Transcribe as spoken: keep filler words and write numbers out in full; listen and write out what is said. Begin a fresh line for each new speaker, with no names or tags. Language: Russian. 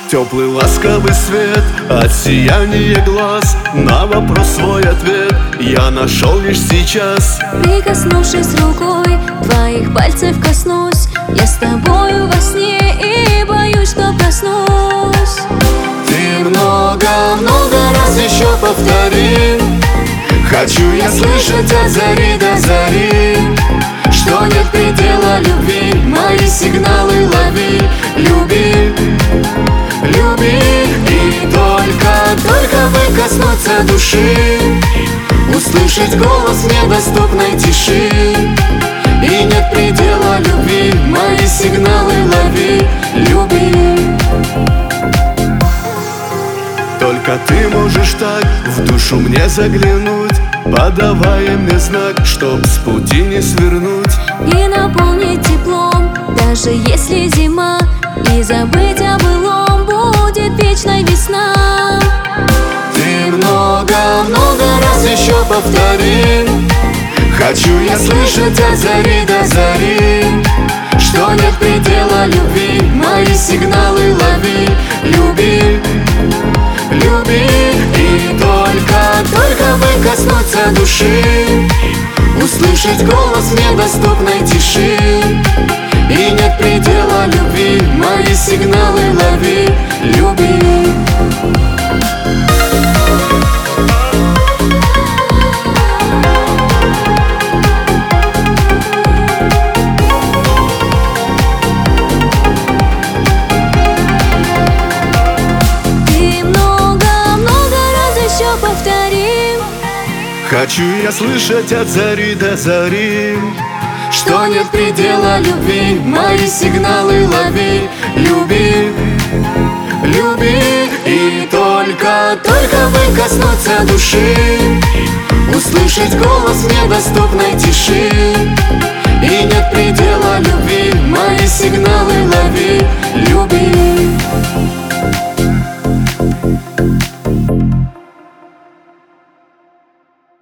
Теплый ласковый свет от сияния глаз. На вопрос свой ответ я нашел лишь сейчас.
Прикоснувшись рукой, твоих пальцев коснусь. Я с тобою во сне и боюсь, что проснусь.
Ты много-много раз еще повтори. Хочу я слышать от зари до зари, что нет предела любви. Мои сигналы лови, люби, люби. И только, только бы коснуться души, услышать голос в недоступной тиши. И нет предела любви. Мои сигналы лови, люби. Только ты можешь так в душу мне заглянуть, подавая мне знак, чтоб с пути не свернуть.
И наполнить теплом, даже если зима. И забыть о былом будет вечной весна.
Ты много-много раз еще повтори. Хочу я слышать от зари до зари, что нет предела любви. Мои сигналы лови, люби, люби. И только, только бы коснуться души, услышать голос в недоступной тиши. И нет предела любви. Мои сигналы лови, люби. Хочу я слышать от зари до зари, что нет предела любви. Мои сигналы лови, люби, люби. И только, только бы коснуться души, услышать голос в недоступной тиши. И нет предела любви. Мои сигналы лови, люби.